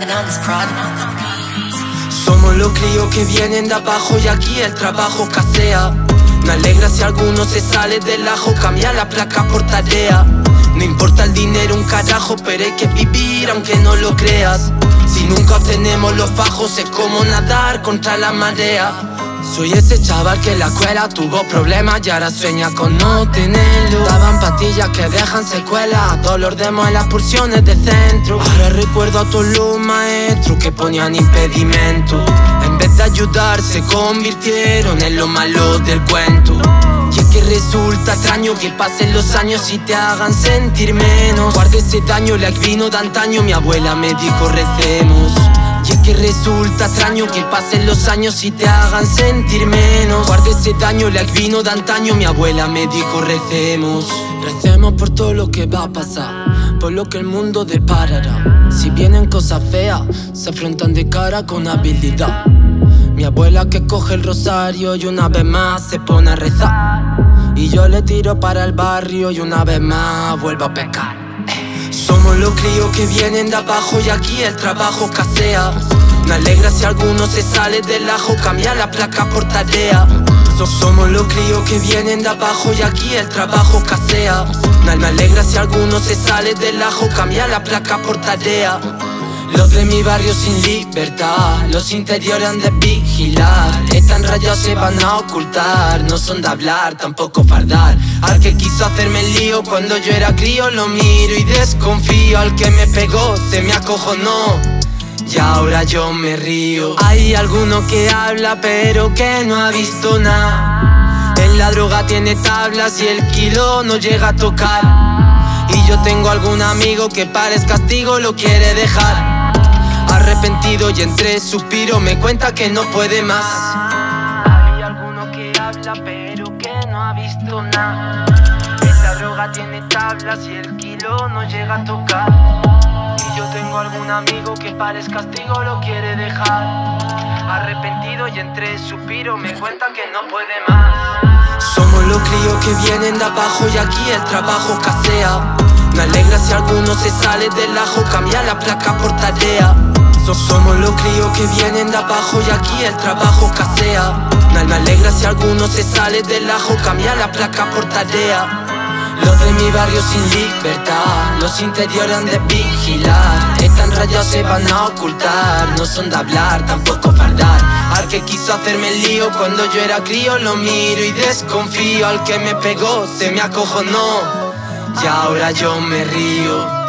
Somos los críos que vienen de abajo y aquí el trabajo casea. Me alegra si alguno se sale del ajo, cambia la placa por tarea. No importa el dinero un carajo, pero hay que vivir aunque no lo creas. Si nunca obtenemos los fajos es como nadar contra la marea. Soy ese chaval que en la escuela tuvo problemas y ahora sueña con no tenerlo. Daban pastillas que dejan secuelas, dolor de muelas, pulsiones de centro. Ahora recuerdo a todos los maestros que ponían impedimentos. En vez de ayudar se convirtieron en lo malo del cuento. Y es que resulta extraño que pasen los años y te hagan sentir menos. Guarda ese daño, el vino de antaño, mi abuela me dijo recemos. Y es que resulta extraño que pasen los años y te hagan sentir menos. Guarda ese daño, el vino de antaño, mi abuela me dijo recemos. Recemos por todo lo que va a pasar, por lo que el mundo deparará. Si vienen cosas feas, se afrontan de cara con habilidad. Mi abuela que coge el rosario y una vez más se pone a rezar. Y yo le tiro para el barrio y una vez más vuelvo a pecar. Somos los críos que vienen de abajo y aquí el trabajo casea. Me alegra si alguno se sale del ajo, cambia la placa por tarea. Somos los críos que vienen de abajo y aquí el trabajo casea. Me alegra si alguno se sale del ajo, cambia la placa por tarea. Los de mi barrio sin libertad, los interiores han de vigilar. Están rayados, se van a ocultar, no son de hablar, tampoco fardar. Al que quiso hacerme el lío cuando yo era crío lo miro y desconfío. Al que me pegó se me acojonó y ahora yo me río. Hay alguno que habla pero que no ha visto nada. En la droga tiene tablas y el kilo no llega a tocar. Y yo tengo algún amigo que para el castigo lo quiere dejar. Arrepentido y entre suspiro me cuenta que no puede más. Hay alguno que habla pero que no ha visto nada. Esta droga tiene tablas y el kilo no llega a tocar. Y yo tengo algún amigo que para el castigo lo quiere dejar. Arrepentido y entre suspiro me cuenta que no puede más. Somos los críos que vienen de abajo y aquí el trabajo casea. Me alegra si alguno se sale del ajo, cambia la placa por tarea. Somos los críos que vienen de abajo y aquí el trabajo casea. Me alegra si alguno se sale del ajo, cambia la placa por tarea. Los de mi barrio sin libertad, los interiores han de vigilar. Están rayados, se van a ocultar, no son de hablar, tampoco fardar. Al que quiso hacerme el lío cuando yo era crío lo miro y desconfío. Al que me pegó se me acojonó y ahora yo me río.